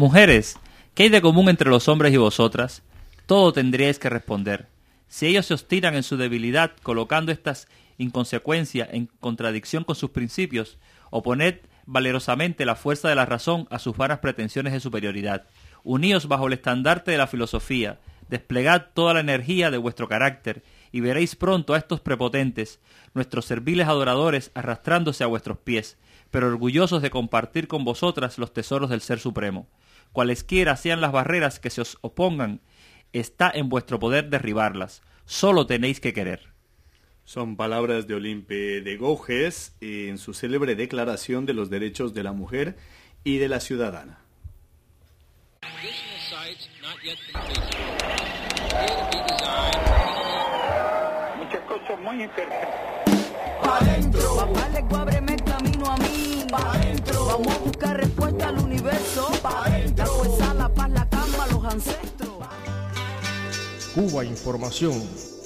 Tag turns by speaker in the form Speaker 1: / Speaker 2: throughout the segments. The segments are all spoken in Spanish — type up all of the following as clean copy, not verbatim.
Speaker 1: Mujeres, ¿qué hay de común entre los hombres y vosotras? Todo tendríais que responder. Si ellos se obstinan en su debilidad, colocando estas inconsecuencias en contradicción con sus principios, oponed valerosamente la fuerza de la razón a sus vanas pretensiones de superioridad. Uníos bajo el estandarte de la filosofía, desplegad toda la energía de vuestro carácter, y veréis pronto a estos prepotentes, nuestros serviles adoradores, arrastrándose a vuestros pies, pero orgullosos de compartir con vosotras los tesoros del Ser Supremo. Cualesquiera sean las barreras que se os opongan, está en vuestro poder derribarlas. Solo tenéis que querer.
Speaker 2: Son palabras de Olympe de Gouges en su célebre Declaración de los Derechos de la Mujer y de la Ciudadana.
Speaker 3: Muchas cosas muy interesantes.
Speaker 4: Pa' adentro, papá le ábreme el camino a mí. Pa' adentro, vamos a buscar respuesta al universo. Pa' adentro, la fuerza, la paz, la calma, los ancestros.
Speaker 5: Cuba Información.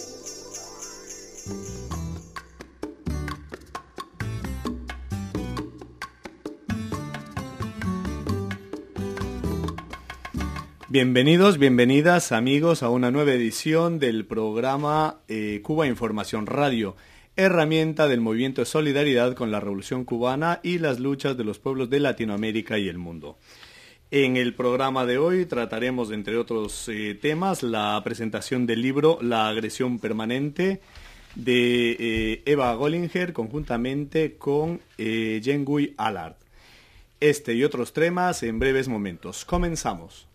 Speaker 2: Bienvenidos, bienvenidas amigos a una nueva edición del programa Cuba Información Radio, herramienta del movimiento de solidaridad con la Revolución Cubana y las luchas de los pueblos de Latinoamérica y el mundo. En el programa de hoy trataremos, entre otros temas, la presentación del libro La agresión permanente de Eva Gollinger conjuntamente con Nguyen Allard. Este y otros temas en breves momentos. Comenzamos.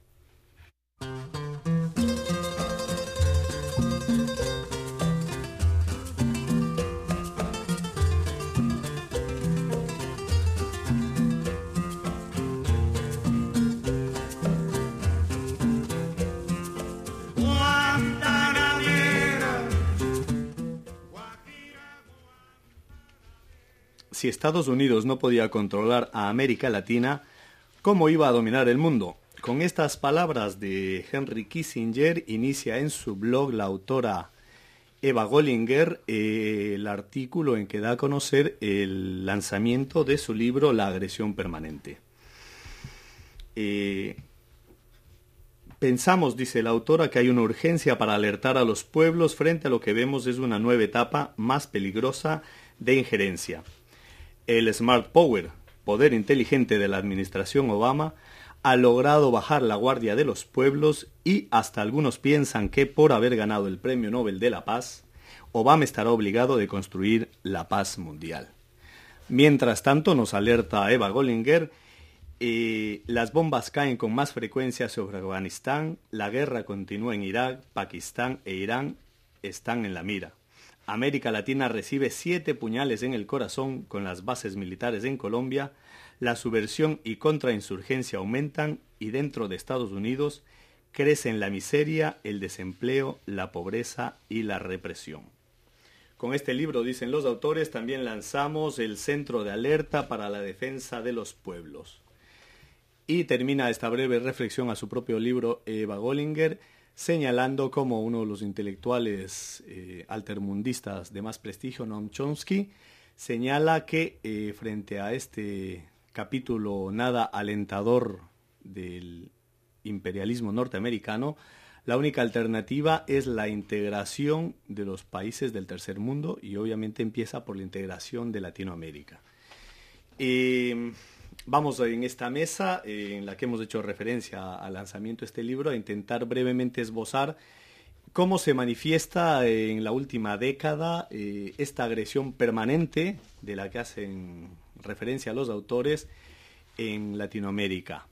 Speaker 2: Si Estados Unidos no podía controlar a América Latina, ¿cómo iba a dominar el mundo? Con estas palabras de Henry Kissinger inicia en su blog la autora Eva Gollinger el artículo en que da a conocer el lanzamiento de su libro La agresión permanente. Pensamos, dice la autora, que hay una urgencia para alertar a los pueblos frente a lo que vemos es una nueva etapa más peligrosa de injerencia. El Smart Power, poder inteligente de la administración Obama, ha logrado bajar la guardia de los pueblos y hasta algunos piensan que por haber ganado el Premio Nobel de la Paz, Obama estará obligado de construir la paz mundial. Mientras tanto, nos alerta Eva Gollinger, las bombas caen con más frecuencia sobre Afganistán, la guerra continúa en Irak, Pakistán e Irán están en la mira. América Latina recibe 7 puñales en el corazón con las bases militares en Colombia, la subversión y contrainsurgencia aumentan y dentro de Estados Unidos crecen la miseria, el desempleo, la pobreza y la represión. Con este libro, dicen los autores, también lanzamos el Centro de Alerta para la Defensa de los Pueblos. Y termina esta breve reflexión a su propio libro Eva Gollinger, señalando como uno de los intelectuales altermundistas de más prestigio, Noam Chomsky, señala que frente a este capítulo nada alentador del imperialismo norteamericano, la única alternativa es la integración de los países del tercer mundo y obviamente empieza por la integración de Latinoamérica. Vamos en esta mesa, en la que hemos hecho referencia al lanzamiento de este libro, a intentar brevemente esbozar cómo se manifiesta en la última década esta agresión permanente de la que hacen referencia los autores en Latinoamérica.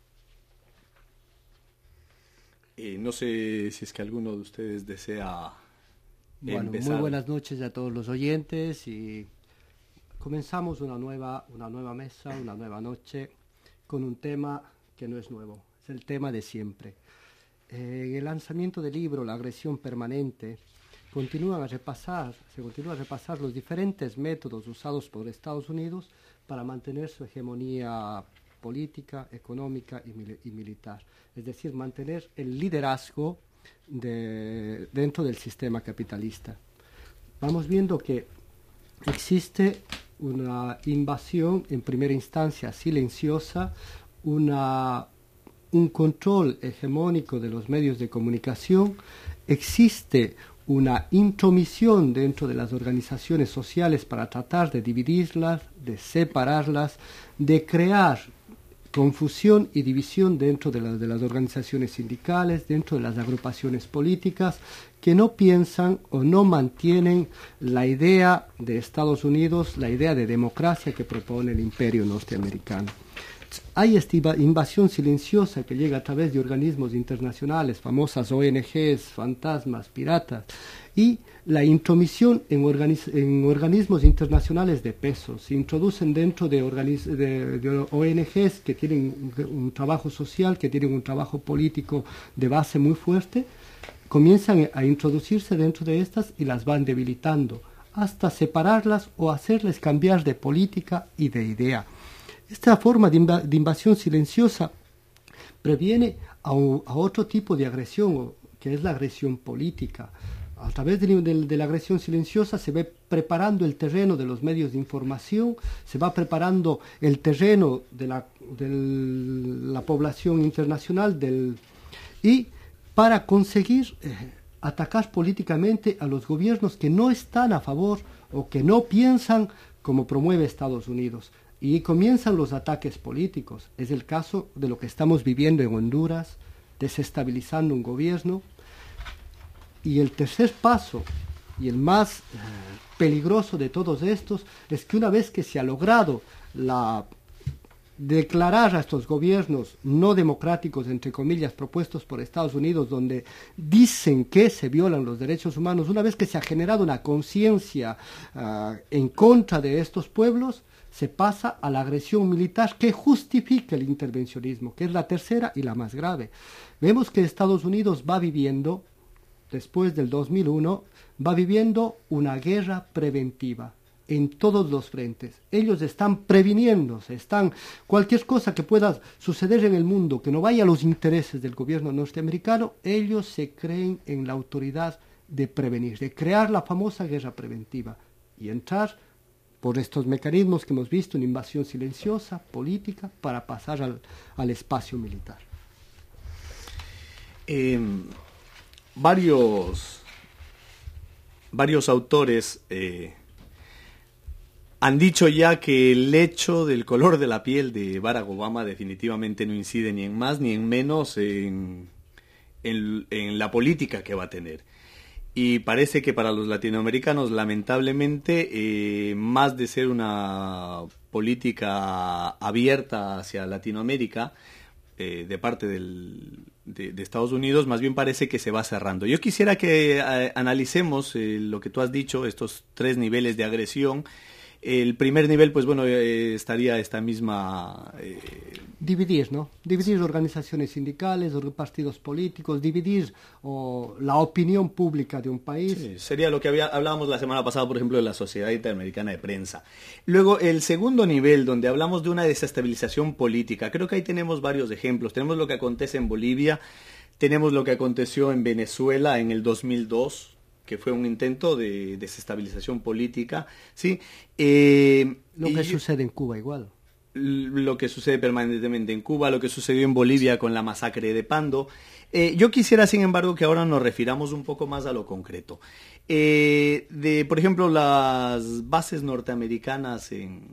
Speaker 2: No sé si es que alguno de ustedes desea empezar.
Speaker 6: Muy buenas noches a todos los oyentes y comenzamos una nueva mesa, una nueva noche con un tema que no es nuevo, es el tema de siempre. El lanzamiento del libro La agresión permanente se continúa a repasar los diferentes métodos usados por Estados Unidos para mantener su hegemonía política, económica y militar, es decir, mantener el liderazgo dentro del sistema capitalista. Vamos viendo que existe una invasión en primera instancia silenciosa, una un control hegemónico de los medios de comunicación, existe una intromisión dentro de las organizaciones sociales para tratar de dividirlas, de separarlas, de crear confusión y división dentro de las organizaciones sindicales, dentro de las agrupaciones políticas, que no piensan o no mantienen la idea de Estados Unidos, la idea de democracia que propone el imperio norteamericano. Hay esta invasión silenciosa que llega a través de organismos internacionales, famosas ONGs, fantasmas, piratas, y la intromisión en organismos internacionales de peso. Se introducen dentro de ONGs que tienen un trabajo social, que tienen un trabajo político de base muy fuerte, comienzan a introducirse dentro de estas y las van debilitando, hasta separarlas o hacerles cambiar de política y de idea. Esta forma de invasión silenciosa previene a otro tipo de agresión, que es la agresión política. A través de la agresión silenciosa se ve preparando el terreno de los medios de información, se va preparando el terreno de la población internacional y para conseguir atacar políticamente a los gobiernos que no están a favor o que no piensan como promueve Estados Unidos. Y comienzan los ataques políticos. Es el caso de lo que estamos viviendo en Honduras, desestabilizando un gobierno. Y el tercer paso, y el más peligroso de todos estos, es que una vez que se ha logrado declarar a estos gobiernos no democráticos, entre comillas, propuestos por Estados Unidos, donde dicen que se violan los derechos humanos, una vez que se ha generado una conciencia en contra de estos pueblos, se pasa a la agresión militar que justifica el intervencionismo, que es la tercera y la más grave. Vemos que Estados Unidos va viviendo, después del 2001, va viviendo una guerra preventiva en todos los frentes. Ellos están previniéndose, cualquier cosa que pueda suceder en el mundo que no vaya a los intereses del gobierno norteamericano, ellos se creen en la autoridad de prevenir, de crear la famosa guerra preventiva y entrar por estos mecanismos que hemos visto, una invasión silenciosa, política, para pasar al espacio militar.
Speaker 2: Varios autores han dicho ya que el hecho del color de la piel de Barack Obama definitivamente no incide ni en más ni en menos en la política que va a tener. Y parece que para los latinoamericanos, lamentablemente, más de ser una política abierta hacia Latinoamérica, de parte de Estados Unidos, más bien parece que se va cerrando. Yo quisiera que analicemos lo que tú has dicho, estos 3 niveles de agresión. El primer nivel, pues bueno, estaría esta misma...
Speaker 6: Dividir, ¿no? Dividir organizaciones sindicales, partidos políticos, dividir la opinión pública de un país.
Speaker 2: Sí, sería lo que hablábamos la semana pasada, por ejemplo, de la Sociedad Interamericana de Prensa. Luego, el segundo nivel, donde hablamos de una desestabilización política. Creo que ahí tenemos varios ejemplos. Tenemos lo que acontece en Bolivia, tenemos lo que aconteció en Venezuela en el 2002, que fue un intento de desestabilización política, ¿sí?
Speaker 6: Lo que sucede en Cuba igual.
Speaker 2: Lo que sucede permanentemente en Cuba, lo que sucedió en Bolivia con la masacre de Pando. Yo quisiera, sin embargo, que ahora nos refiramos un poco más a lo concreto. Por ejemplo, las bases norteamericanas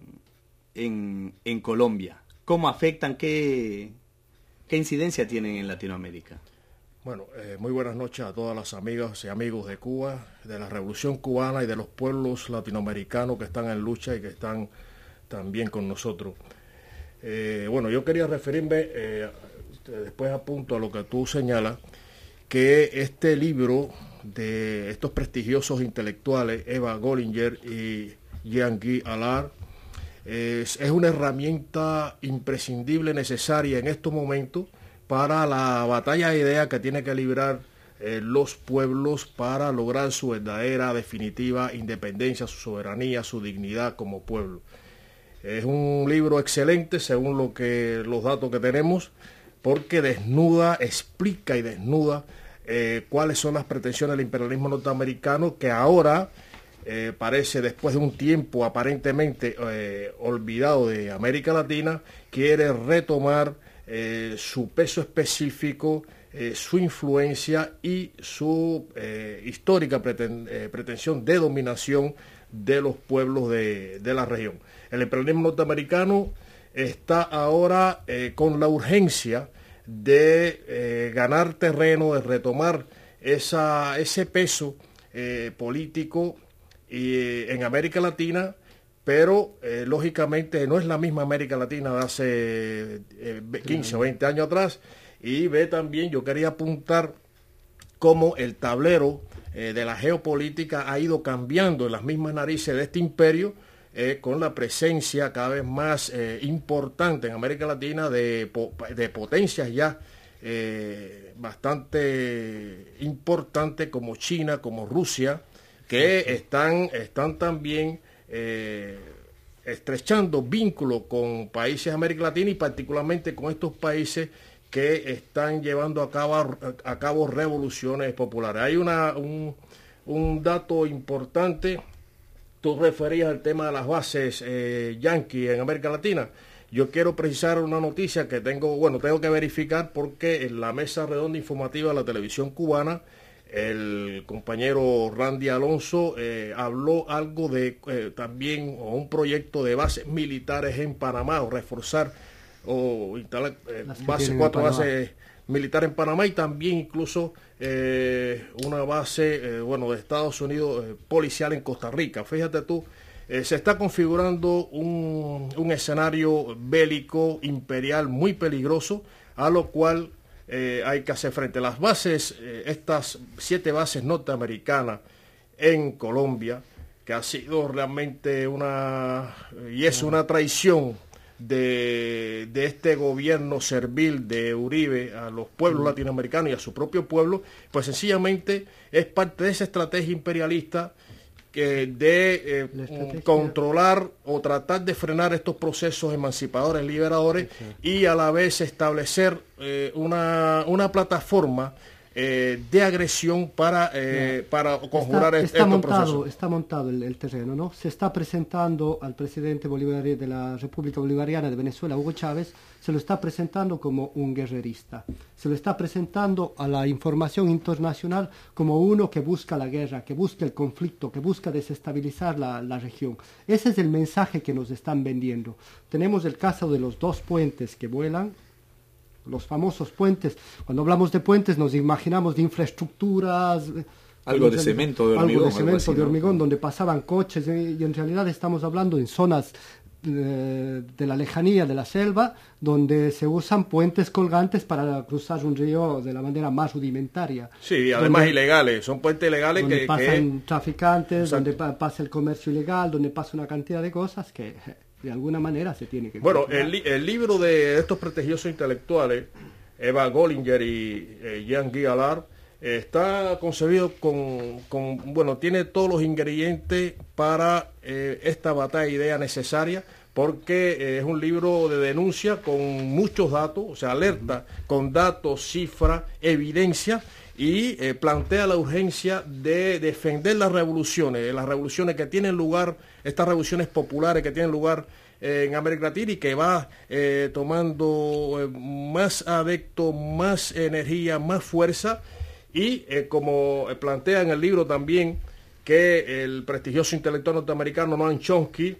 Speaker 2: en Colombia, ¿cómo afectan? ¿Qué incidencia tienen en Latinoamérica?
Speaker 5: Bueno, muy buenas noches a todas las amigas y amigos de Cuba, de la Revolución Cubana y de los pueblos latinoamericanos que están en lucha y que están también con nosotros. Bueno, yo quería referirme, después apunto a lo que tú señalas, que este libro de estos prestigiosos intelectuales, Eva Gollinger y Jean-Guy Allard, es una herramienta imprescindible, necesaria en estos momentos, para la batalla de ideas que tiene que librar los pueblos para lograr su verdadera, definitiva independencia, su soberanía, su dignidad como pueblo. Es un libro excelente según los datos que tenemos, porque explica y desnuda cuáles son las pretensiones del imperialismo norteamericano, que ahora parece, después de un tiempo aparentemente olvidado de América Latina, quiere retomar su peso específico, su influencia y su histórica pretensión de dominación de los pueblos de la región. El imperialismo norteamericano está ahora con la urgencia de ganar terreno, de retomar ese peso político en América Latina, pero lógicamente no es la misma América Latina de hace 15 o 20 años atrás. Y ve también, yo quería apuntar cómo el tablero de la geopolítica ha ido cambiando en las mismas narices de este imperio, con la presencia cada vez más importante en América Latina de potencias ya bastante importantes como China, como Rusia, que están también estrechando vínculos con países de América Latina y particularmente con estos países que están llevando a cabo revoluciones populares. Hay un dato importante. Tú referías al tema de las bases yanquis en América Latina. Yo quiero precisar una noticia que tengo que verificar, porque en la mesa redonda informativa de la televisión cubana, el compañero Randy Alonso habló algo de también un proyecto de bases militares en Panamá, o reforzar o instalar cuatro bases militares en Panamá, y también incluso una base de Estados Unidos policial en Costa Rica. Fíjate tú, se está configurando un escenario bélico imperial muy peligroso, a lo cual hay que hacer frente. Las bases, estas 7 bases norteamericanas en Colombia, que ha sido realmente una traición de este gobierno servil de Uribe a los pueblos latinoamericanos y a su propio pueblo, pues sencillamente es parte de esa estrategia imperialista de controlar o tratar de frenar estos procesos emancipadores, liberadores, y a la vez establecer una plataforma de agresión para conjurar estos procesos.
Speaker 6: Está montado el terreno, ¿no? Se está presentando al presidente de la República Bolivariana de Venezuela, Hugo Chávez, se lo está presentando como un guerrerista. Se lo está presentando a la información internacional como uno que busca la guerra, que busca el conflicto, que busca desestabilizar la región. Ese es el mensaje que nos están vendiendo. Tenemos el caso de los 2 puentes que vuelan, los famosos puentes. Cuando hablamos de puentes nos imaginamos de infraestructuras,
Speaker 2: algo de cemento, de hormigón,
Speaker 6: donde pasaban coches, y en realidad estamos hablando en zonas de la lejanía de la selva, donde se usan puentes colgantes para cruzar un río de la manera más rudimentaria.
Speaker 5: Sí, además ilegales, son puentes ilegales
Speaker 6: donde pasan traficantes, donde pasa el comercio ilegal, donde pasa una cantidad de cosas que de alguna manera se tiene que...
Speaker 5: Bueno, el libro de estos prestigiosos intelectuales, Eva Gollinger y Jean Guy Allard, está concebido tiene todos los ingredientes para esta batalla de ideas necesaria, porque es un libro de denuncia con muchos datos, o sea, alerta con datos, cifras, evidencia, y plantea la urgencia de defender las revoluciones que tienen lugar, estas revoluciones populares que tienen lugar en América Latina, y que va tomando más adeptos, más energía, más fuerza, y como plantea en el libro también, que el prestigioso intelectual norteamericano Noam Chomsky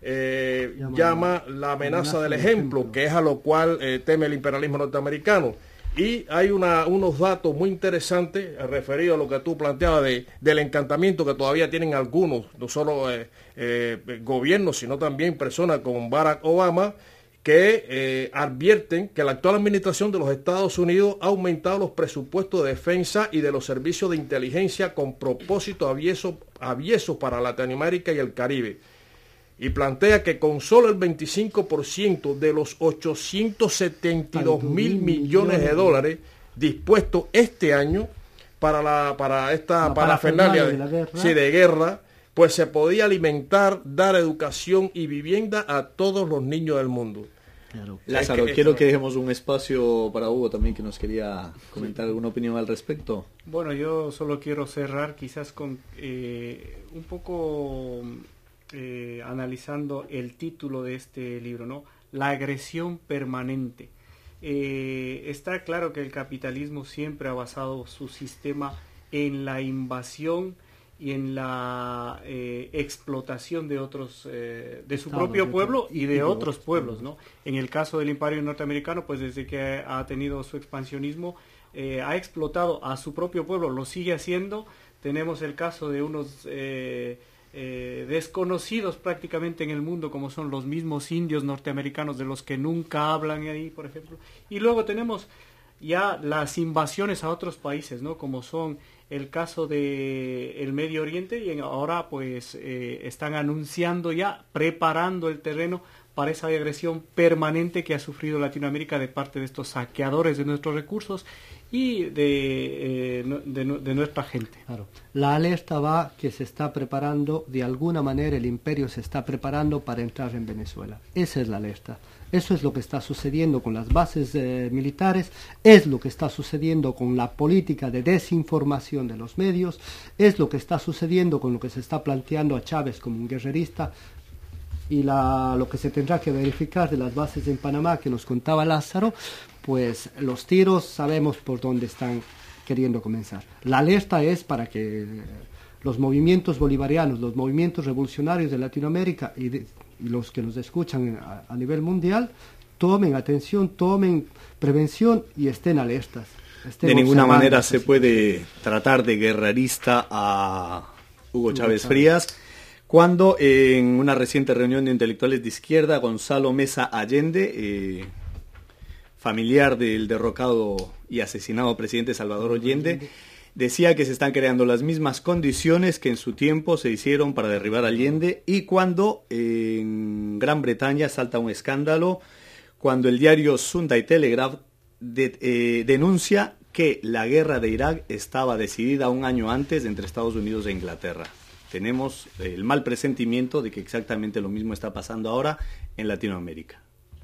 Speaker 5: llama la amenaza del ejemplo, que es a lo cual teme el imperialismo norteamericano. Y hay unos datos muy interesantes referidos a lo que tú planteabas del encantamiento que todavía tienen algunos, no solo gobiernos, sino también personas como Barack Obama, que advierten que la actual administración de los Estados Unidos ha aumentado los presupuestos de defensa y de los servicios de inteligencia con propósito avieso para Latinoamérica y el Caribe. Y plantea que con solo el 25% de los 872 mil millones de dólares dispuestos este año para esta parafernalia de guerra, pues se podía alimentar, dar educación y vivienda a todos los niños del mundo.
Speaker 2: Claro. Lázaro, quiero que dejemos un espacio para Hugo también, que nos quería comentar alguna opinión al respecto.
Speaker 7: Bueno, yo solo quiero cerrar quizás con un poco analizando el título de este libro, ¿no? La agresión permanente. está claro que el capitalismo siempre ha basado su sistema en la invasión y en la explotación de otros, de su propio pueblo y de otros pueblos, ¿no? En el caso del Imperio norteamericano, pues desde que ha tenido su expansionismo, ha explotado a su propio pueblo, lo sigue haciendo. Tenemos el caso de unos desconocidos prácticamente en el mundo, como son los mismos indios norteamericanos, de los que nunca hablan ahí, por ejemplo. Y luego tenemos ya las invasiones a otros países, ¿no? Como son el caso de el Medio Oriente, y ahora pues están anunciando ya, preparando el terreno para esa agresión permanente que ha sufrido Latinoamérica de parte de estos saqueadores de nuestros recursos y de nuestra gente.
Speaker 6: Claro. La alerta va que se está preparando, de alguna manera el imperio se está preparando para entrar en Venezuela. Esa es la alerta. Eso es lo que está sucediendo con las bases militares, es lo que está sucediendo con la política de desinformación de los medios, es lo que está sucediendo con lo que se está planteando a Chávez como un guerrerista, y lo que se tendrá que verificar de las bases en Panamá que nos contaba Lázaro, pues los tiros sabemos por dónde están queriendo comenzar. La alerta es para que los movimientos bolivarianos, los movimientos revolucionarios de Latinoamérica y los que nos escuchan a nivel mundial tomen atención, tomen prevención y estén alertas.
Speaker 2: De ninguna manera se puede tratar de guerrerista a Hugo Chávez Frías, cuando en una reciente reunión de intelectuales de izquierda, Gonzalo Mesa Allende, familiar del derrocado y asesinado presidente Salvador Allende, decía que se están creando las mismas condiciones que en su tiempo se hicieron para derribar a Allende, y cuando en Gran Bretaña salta un escándalo, cuando el diario Sunday Telegraph denuncia que la guerra de Irak estaba decidida un año antes entre Estados Unidos e Inglaterra. Tenemos el mal presentimiento de que exactamente lo mismo está pasando ahora en Latinoamérica.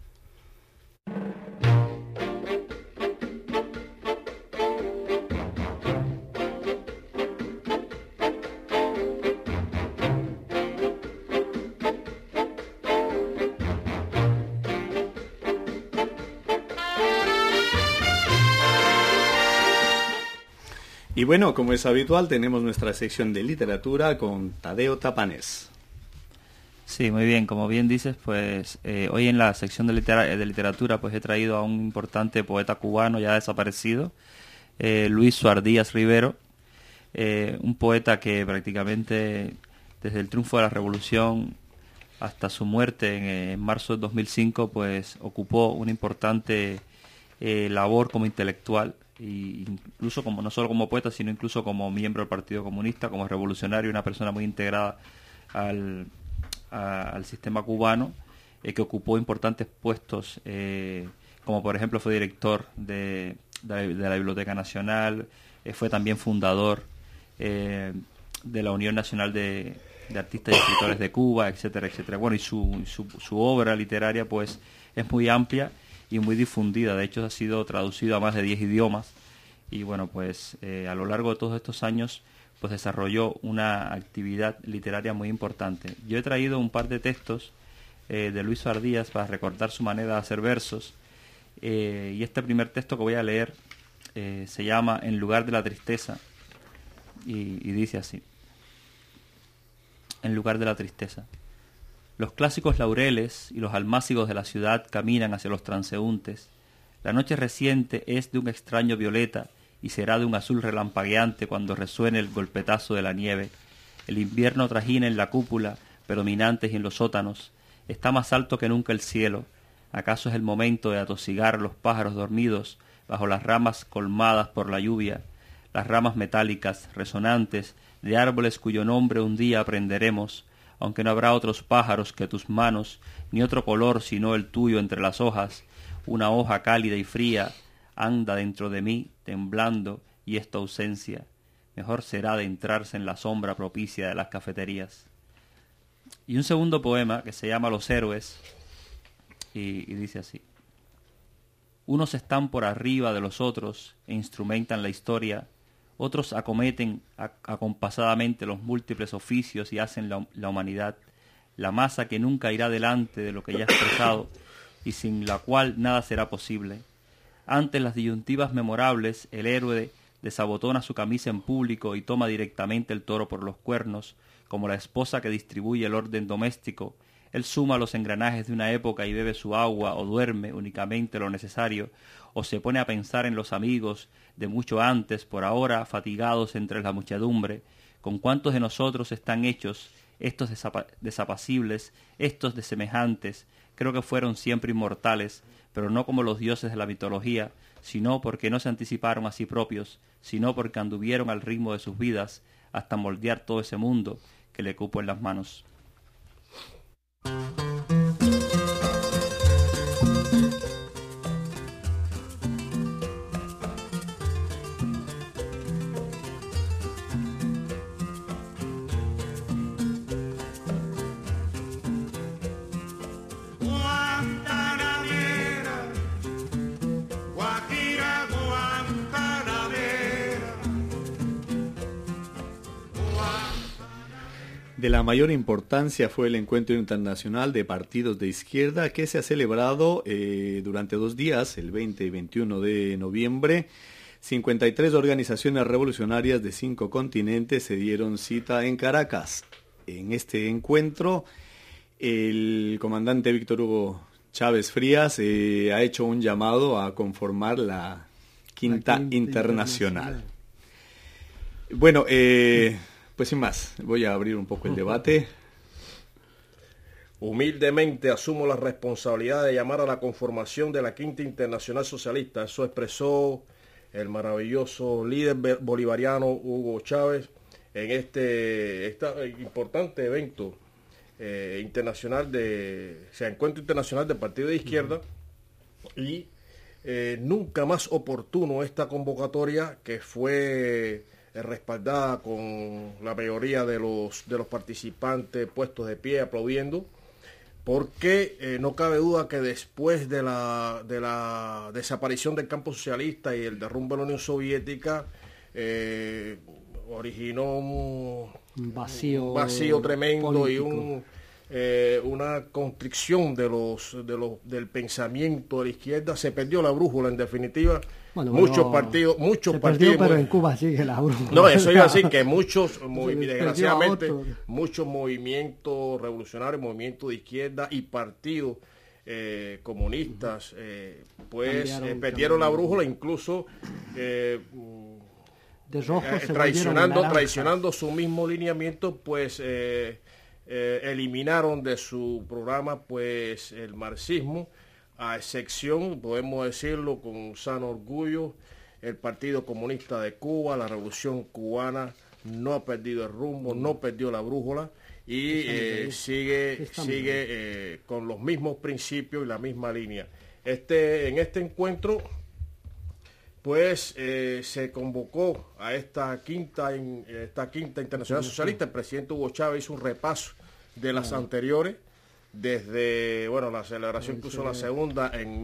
Speaker 2: Y bueno, como es habitual, tenemos nuestra sección de literatura con Tadeo Tapanés.
Speaker 1: Sí, muy bien. Como bien dices, pues hoy en la sección de literatura pues he traído a un importante poeta cubano ya desaparecido, Luis Suar Díaz Rivero, un poeta que prácticamente desde el triunfo de la Revolución hasta su muerte en marzo de 2005 pues ocupó una importante labor como intelectual, y incluso como no solo como poeta, sino incluso como miembro del Partido Comunista, como revolucionario, una persona muy integrada al sistema cubano, que ocupó importantes puestos, como por ejemplo fue director de la Biblioteca Nacional, fue también fundador de la Unión Nacional de Artistas y Escritores de Cuba, etcétera, etcétera. Bueno, y su obra literaria pues es muy amplia y muy difundida. De hecho ha sido traducido a más de 10 idiomas, y bueno, pues a lo largo de todos estos años pues desarrolló una actividad literaria muy importante. Yo he traído un par de textos de Luis Suar Díaz para recordar su manera de hacer versos, y este primer texto que voy a leer se llama En lugar de la tristeza, y dice así: En lugar de la tristeza. Los clásicos laureles y los almácigos de la ciudad caminan hacia los transeúntes. La noche reciente es de un extraño violeta y será de un azul relampagueante cuando resuene el golpetazo de la nieve. El invierno trajina en la cúpula, predominantes y en los sótanos. Está más alto que nunca el cielo. ¿Acaso es el momento de atosigar a los pájaros dormidos bajo las ramas colmadas por la lluvia? Las ramas metálicas, resonantes, de árboles cuyo nombre un día aprenderemos, aunque no habrá otros pájaros que tus manos, ni otro color sino el tuyo entre las hojas. Una hoja cálida y fría anda dentro de mí, temblando, y esta ausencia mejor será de entrarse en la sombra propicia de las cafeterías. Y un segundo poema que se llama Los héroes, y dice así: Unos están por arriba de los otros e instrumentan la historia. Otros acometen acompasadamente los múltiples oficios y hacen la humanidad, la masa que nunca irá delante de lo que ya ha expresado y sin la cual nada será posible. Ante las disyuntivas memorables, el héroe desabotona su camisa en público y toma directamente el toro por los cuernos, como la esposa que distribuye el orden doméstico. Él suma los engranajes de una época y bebe su agua, o duerme únicamente lo necesario, o se pone a pensar en los amigos de mucho antes, por ahora fatigados entre la muchedumbre. ¿Con cuántos de nosotros están hechos estos desapacibles, estos desemejantes? Creo que fueron siempre inmortales, pero no como los dioses de la mitología, sino porque no se anticiparon a sí propios, sino porque anduvieron al ritmo de sus vidas hasta moldear todo ese mundo que le cupo en las manos.
Speaker 2: De la mayor importancia fue el encuentro internacional de partidos de izquierda que se ha celebrado durante 2 días, el 20 y 21 de noviembre. 53 organizaciones revolucionarias de 5 continentes se dieron cita en Caracas. En este encuentro, el comandante Víctor Hugo Chávez Frías ha hecho un llamado a conformar la Quinta Internacional. Bueno, pues sin más, voy a abrir un poco el debate.
Speaker 5: Humildemente asumo la responsabilidad de llamar a la conformación de la Quinta Internacional Socialista. Eso expresó el maravilloso líder bolivariano Hugo Chávez en este importante evento internacional encuentro internacional de partido de izquierda. Y nunca más oportuno esta convocatoria, que fue respaldada con la mayoría de los participantes puestos de pie aplaudiendo, porque no cabe duda que después de la desaparición del campo socialista y el derrumbe de la Unión Soviética, originó un vacío tremendo político. Y una constricción del pensamiento de la izquierda. Se perdió la brújula, en definitiva. Muchos partidos,
Speaker 6: pero en Cuba sigue la brújula.
Speaker 5: No, eso iba a decir que desgraciadamente, muchos movimientos revolucionarios, movimientos de izquierda y partidos comunistas, perdieron la brújula, incluso
Speaker 6: de rojo
Speaker 5: traicionando su mismo lineamiento, pues eliminaron de su programa pues el marxismo, a excepción, podemos decirlo con sano orgullo, el Partido Comunista de Cuba. La Revolución Cubana no ha perdido el rumbo, no perdió la brújula y sigue con los mismos principios y la misma línea. En este encuentro pues se convocó a esta quinta Internacional Socialista. El presidente Hugo Chávez hizo un repaso de las anteriores, desde la celebración que hizo la segunda en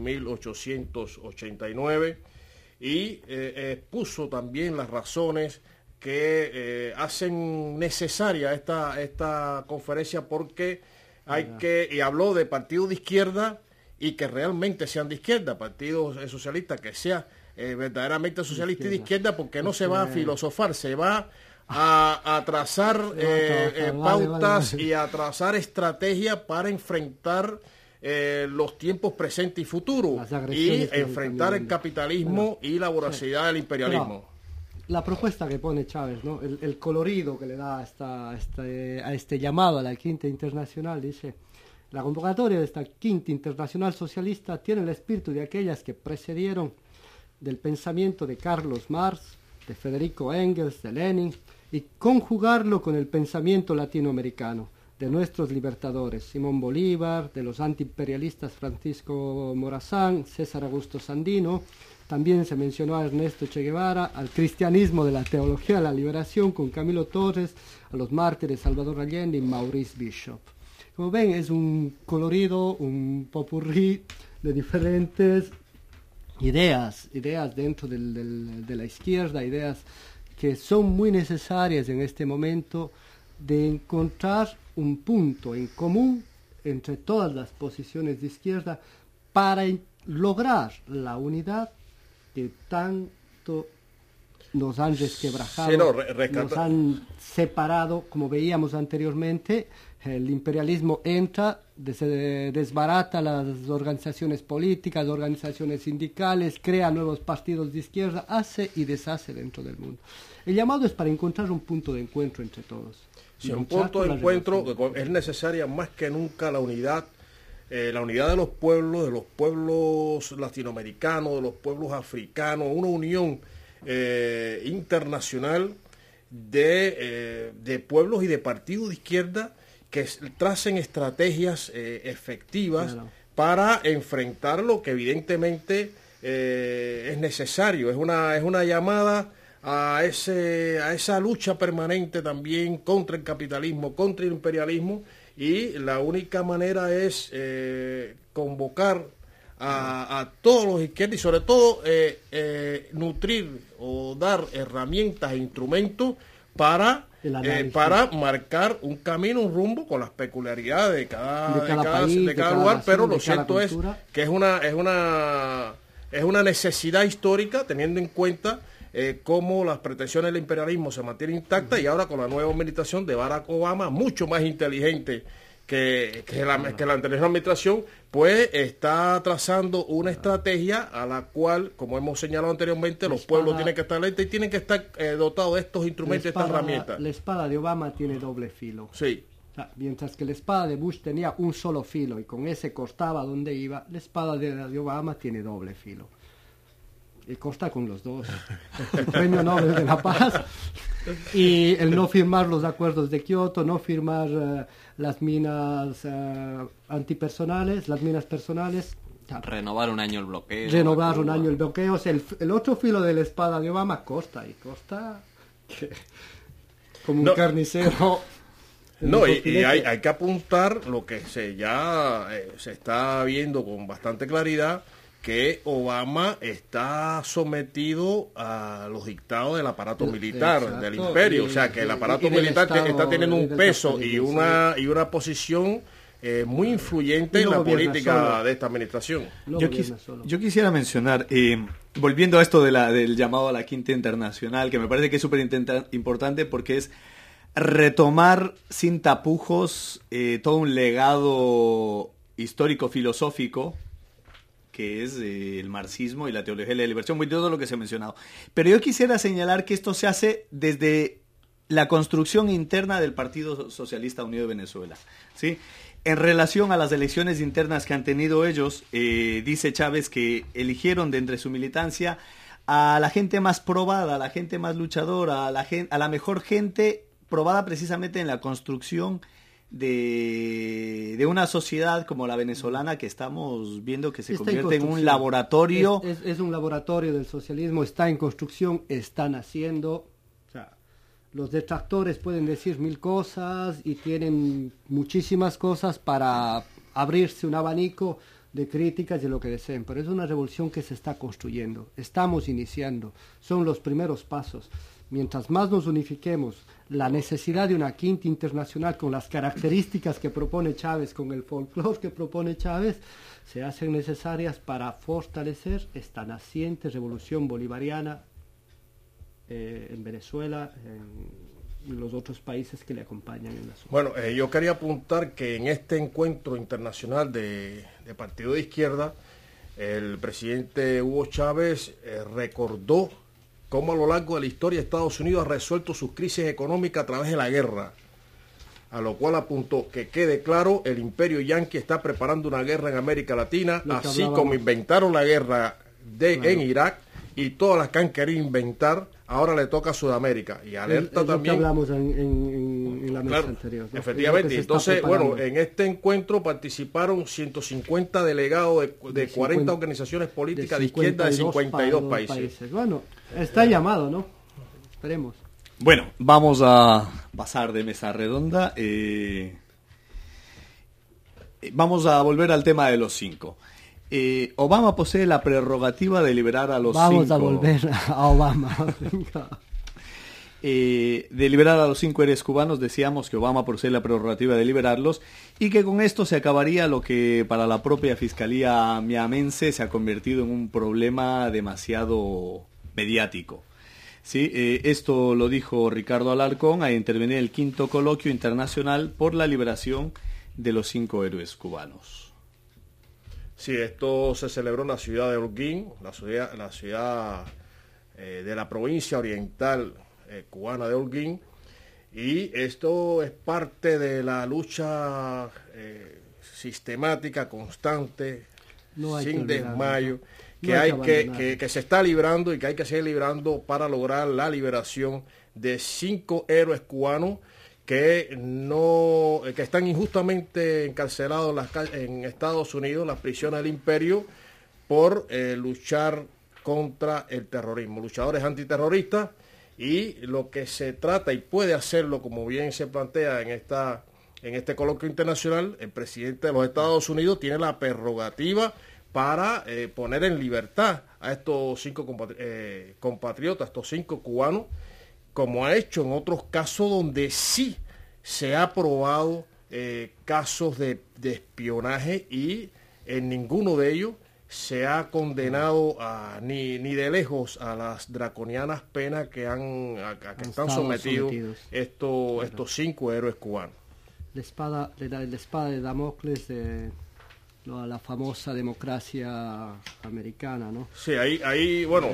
Speaker 5: 1889, y expuso también las razones que hacen necesaria esta conferencia, porque y habló de partidos de izquierda y que realmente sean de izquierda, partidos socialistas que sean verdaderamente socialista y de izquierda, porque no se va a filosofar, se va a trazar pautas y a trazar estrategias para enfrentar los tiempos presentes y futuros, y enfrentar el capitalismo y la voracidad del imperialismo.
Speaker 6: La propuesta que pone Chávez, ¿no? El colorido que le da a este llamado a la Quinta Internacional, dice: la convocatoria de esta Quinta Internacional Socialista tiene el espíritu de aquellas que precedieron, del pensamiento de Carlos Marx, de Federico Engels, de Lenin, y conjugarlo con el pensamiento latinoamericano de nuestros libertadores, Simón Bolívar, de los antiimperialistas Francisco Morazán, César Augusto Sandino. También se mencionó a Ernesto Che Guevara, al cristianismo de la teología de la liberación con Camilo Torres, a los mártires Salvador Allende y Maurice Bishop. Como ven, es un colorido, un popurrí de diferentes ideas dentro de la izquierda, ideas que son muy necesarias en este momento, de encontrar un punto en común entre todas las posiciones de izquierda para lograr la unidad que tanto nos han resquebrajado,
Speaker 5: Sí, no,
Speaker 6: nos han separado, como veíamos anteriormente. El imperialismo entra, desbarata las organizaciones políticas, organizaciones sindicales, crea nuevos partidos de izquierda, hace y deshace dentro del mundo. El llamado es para encontrar un punto de encuentro entre todos.
Speaker 5: Si un punto de encuentro es necesaria más que nunca la unidad de los pueblos latinoamericanos, de los pueblos africanos, una unión internacional de pueblos y de partidos de izquierda que tracen estrategias efectivas para enfrentar lo que evidentemente es necesario. Es una llamada a esa lucha permanente también contra el capitalismo, contra el imperialismo, y la única manera es convocar a todos los izquierdos y sobre todo nutrir o dar herramientas e instrumentos para marcar un camino, un rumbo con las peculiaridades de cada lugar, pero lo cierto es que es una necesidad histórica, teniendo en cuenta cómo las pretensiones del imperialismo se mantienen intactas, y ahora con la nueva administración de Barack Obama, mucho más inteligente que la anterior administración, pues está trazando una estrategia a la cual, como hemos señalado anteriormente, los pueblos tienen que estar alerta y tienen que estar dotados de estos instrumentos y estas herramientas.
Speaker 6: La espada de Obama tiene doble filo.
Speaker 5: Sí.
Speaker 6: O sea, mientras que la espada de Bush tenía un solo filo y con ese cortaba donde iba, la espada de Obama tiene doble filo. Y corta con los dos. El Premio Nobel de la Paz y el no firmar los acuerdos de Kioto, no firmar las minas antipersonales, las minas personales.
Speaker 8: Renovar un año el bloqueo.
Speaker 6: Renovar un año el bloqueo. O sea, el otro filo de la espada de Obama corta como un carnicero.
Speaker 5: No, y hay que apuntar lo que se está viendo con bastante claridad, que Obama está sometido a los dictados del aparato militar, del imperio, o sea que el aparato militar está teniendo un peso y una posición muy influyente en la política de esta administración.
Speaker 2: Yo quisiera mencionar, volviendo a esto del llamado a la Quinta Internacional, que me parece que es súper importante porque es retomar sin tapujos todo un legado histórico-filosófico que es el marxismo y la teología de la liberación, muy todo lo que se ha mencionado. Pero yo quisiera señalar que esto se hace desde la construcción interna del Partido Socialista Unido de Venezuela, ¿sí? En relación a las elecciones internas que han tenido ellos, dice Chávez que eligieron de entre su militancia a la gente más probada, a la gente más luchadora, a la mejor gente probada precisamente en la construcción de una sociedad como la venezolana, que estamos viendo que se convierte en un laboratorio.
Speaker 6: Es un laboratorio del socialismo, está en construcción, está naciendo. O sea, los detractores pueden decir mil cosas y tienen muchísimas cosas para abrirse un abanico de críticas de lo que deseen, pero es una revolución que se está construyendo, estamos iniciando, son los primeros pasos. Mientras más nos unifiquemos, la necesidad de una quinta internacional con las características que propone Chávez, con el folclore que propone Chávez, se hacen necesarias para fortalecer esta naciente revolución bolivariana en Venezuela, en los otros países que le acompañan en la zona.
Speaker 5: Bueno, yo quería apuntar que en este encuentro internacional de partido de izquierda, el presidente Hugo Chávez recordó cómo a lo largo de la historia Estados Unidos ha resuelto sus crisis económicas a través de la guerra, a lo cual apuntó que quede claro, el imperio yanqui está preparando una guerra en América Latina, así como inventaron la guerra en Irak, y todas las que han querido inventar, ahora le toca a Sudamérica. Y alerta también...
Speaker 6: que hablamos en la mesa anterior, ¿no?
Speaker 5: Efectivamente. Entonces, bueno, en este encuentro participaron 150 delegados de 40 organizaciones políticas de izquierda de 52 países.
Speaker 6: Bueno, está llamado, ¿no? Esperemos.
Speaker 2: Bueno, vamos a pasar de mesa redonda. Vamos a volver al tema de los 5. Obama posee la prerrogativa de liberar a los 5.
Speaker 6: Vamos a volver a Obama.
Speaker 2: de liberar a los 5 héroes cubanos. Decíamos que Obama posee la prerrogativa de liberarlos y que con esto se acabaría lo que para la propia Fiscalía miamense se ha convertido en un problema demasiado mediático. Sí, esto lo dijo Ricardo Alarcón al intervenir en el 5º coloquio internacional por la liberación de los 5 héroes cubanos.
Speaker 5: Sí, esto se celebró en la ciudad de Holguín, la ciudad de la provincia oriental cubana de Holguín, y esto es parte de la lucha sistemática, constante, sin desmayo, que se está librando y que hay que seguir librando para lograr la liberación de 5 héroes cubanos que están injustamente encarcelados en Estados Unidos, las prisiones del imperio, por luchar contra el terrorismo, luchadores antiterroristas. Y lo que se trata, y puede hacerlo como bien se plantea en este coloquio internacional, el presidente de los Estados Unidos tiene la prerrogativa para poner en libertad a estos 5 compatriotas, estos 5 cubanos, como ha hecho en otros casos donde sí se ha probado casos de espionaje, y en ninguno de ellos se ha condenado ni de lejos a las draconianas penas que están sometidos estos 5 héroes cubanos.
Speaker 6: La espada de Damocles de la famosa democracia americana, ¿no?
Speaker 5: Sí, ahí bueno,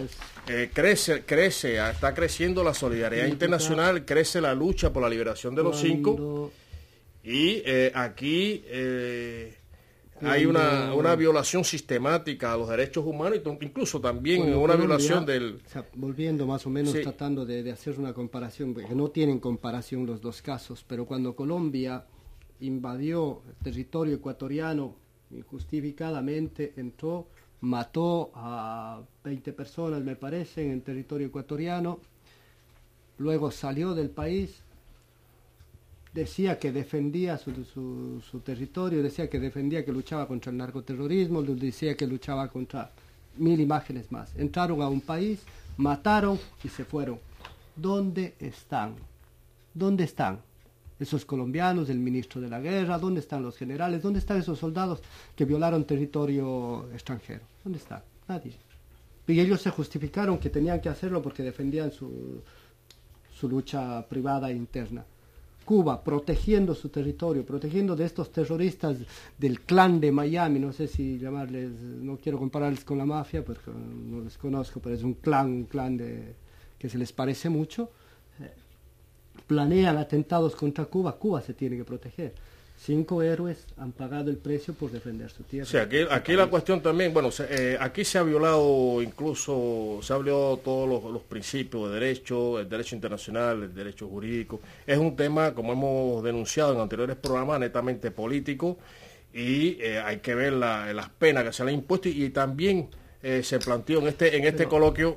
Speaker 5: está creciendo la solidaridad internacional, crece la lucha por la liberación de los 5, y aquí hay una violación sistemática a los derechos humanos, incluso también una violación del...
Speaker 6: O sea, volviendo más o menos, tratando de hacer una comparación, porque no tienen comparación los dos casos, pero cuando Colombia invadió el territorio ecuatoriano injustificadamente, entró, mató a 20 personas, me parece, en el territorio ecuatoriano, luego salió del país, decía que defendía su territorio, decía que defendía, que luchaba contra el narcoterrorismo, decía que luchaba contra 1000 imágenes más. Entraron a un país, mataron y se fueron. ¿Dónde están? ¿Dónde están esos colombianos, el ministro de la guerra? ¿Dónde están los generales? ¿Dónde están esos soldados que violaron territorio extranjero? ¿Dónde están? Nadie. Y ellos se justificaron que tenían que hacerlo porque defendían su lucha privada e interna. Cuba protegiendo su territorio, protegiendo de estos terroristas del clan de Miami, no sé si llamarles, no quiero compararles con la mafia porque no les conozco, pero es un clan que se les parece mucho. Planean atentados contra Cuba, Cuba se tiene que proteger. 5 héroes han pagado el precio por defender su tierra.
Speaker 5: Sí, aquí la cuestión también, bueno, aquí se ha violado todos los principios de derecho, el derecho internacional, el derecho jurídico. Es un tema, como hemos denunciado en anteriores programas, netamente político, y hay que ver las penas que se le han impuesto, y también se planteó en este coloquio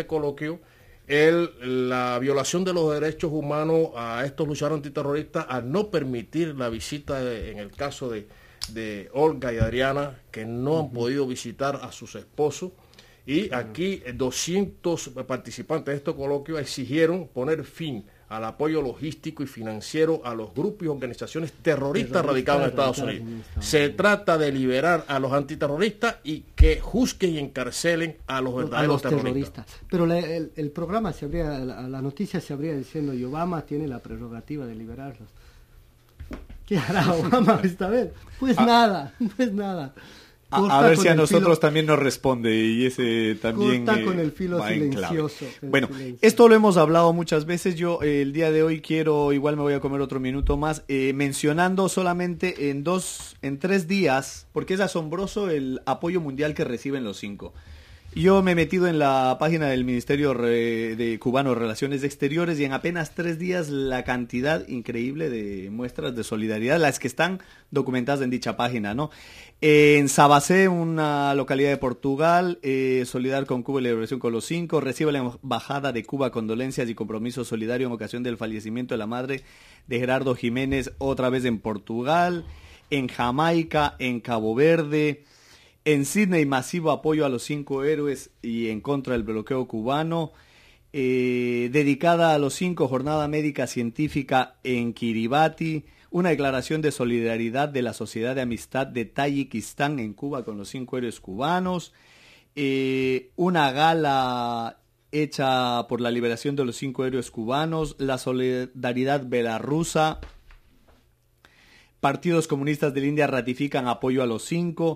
Speaker 5: la violación de los derechos humanos a estos luchadores antiterroristas al no permitir la visita, en el caso de Olga y Adriana, que no han podido visitar a sus esposos. Y aquí 200 participantes de estos coloquios exigieron poner fin al apoyo logístico y financiero a los grupos y organizaciones terroristas radicados en Estados Unidos. Se trata de liberar a los antiterroristas y que juzguen y encarcelen a los verdaderos terroristas.
Speaker 6: Pero el programa la noticia se abría diciendo que Obama tiene la prerrogativa de liberarlos. ¿Qué hará Obama esta vez? Pues nada.
Speaker 2: A ver si a nosotros también nos responde, y ese también
Speaker 6: corta con el filo silencioso.
Speaker 2: Bueno, esto lo hemos hablado muchas veces. Yo el día de hoy igual me voy a comer otro minuto más, mencionando solamente en 3 días, porque es asombroso el apoyo mundial que reciben los 5. Yo me he metido en la página del Ministerio de Cubano de Relaciones Exteriores, y en apenas 3 días la cantidad increíble de muestras de solidaridad, las que están documentadas en dicha página, ¿no? En Sabacé, una localidad de Portugal, solidar con Cuba y la liberación con los 5, recibe la Embajada de Cuba condolencias y compromiso solidario en ocasión del fallecimiento de la madre de Gerardo Jiménez, otra vez en Portugal. En Jamaica, en Cabo Verde. En Sydney, masivo apoyo a los 5 héroes y en contra del bloqueo cubano. dedicada a los 5, jornada médica científica en Kiribati, una declaración de solidaridad de la Sociedad de Amistad de Tayikistán en Cuba con los 5 héroes cubanos, una gala hecha por la liberación de los 5 héroes cubanos, la solidaridad belarrusa, partidos comunistas de la India ratifican apoyo a los 5,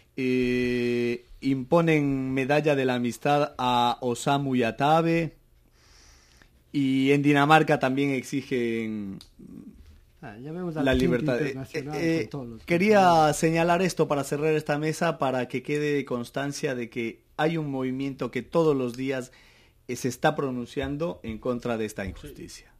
Speaker 2: imponen medalla de la amistad a Osamu Yatabe, y en Dinamarca también exigen la libertad. Quería señalar esto para cerrar esta mesa, para que quede constancia de que hay un movimiento que todos los días se está pronunciando en contra de esta injusticia.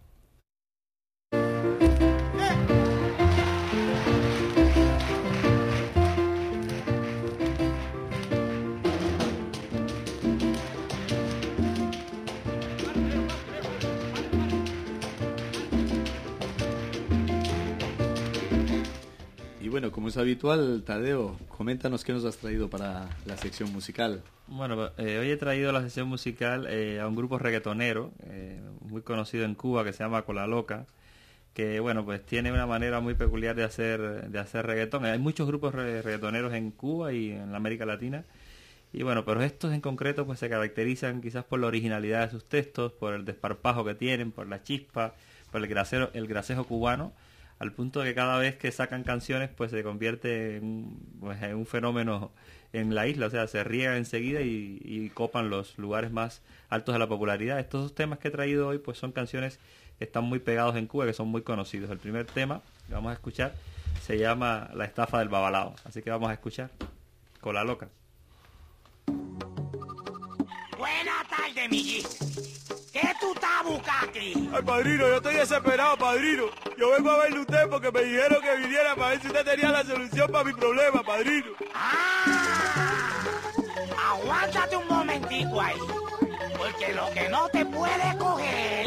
Speaker 2: Bueno, como es habitual, Tadeo, coméntanos qué nos has traído para la sección musical.
Speaker 1: Bueno, hoy he traído a la sección musical a un grupo reggaetonero muy conocido en Cuba que se llama Cola Loca, que bueno, pues tiene una manera muy peculiar de hacer reggaetón. Hay muchos grupos reggaetoneros en Cuba y en la América Latina, y bueno, pero estos en concreto pues se caracterizan quizás por la originalidad de sus textos, por el desparpajo que tienen, por la chispa, por el gracejo cubano, al punto de que cada vez que sacan canciones pues se convierte en un fenómeno en la isla, o sea, se riegan enseguida y copan los lugares más altos de la popularidad. Estos dos temas que he traído hoy pues son canciones que están muy pegados en Cuba, que son muy conocidos. El primer tema que vamos a escuchar se llama La estafa del babalao, así que vamos a escuchar Cola Loca.
Speaker 9: Buenas tardes, mi hijo. ¿Qué tú estás buscando aquí?
Speaker 10: Ay, padrino, yo estoy desesperado, padrino. Yo vengo a verle a usted porque me dijeron que viniera para ver si usted tenía la solución para mi problema, padrino.
Speaker 9: ¡Ah! Aguántate un momentico ahí. Porque lo que no te puede coger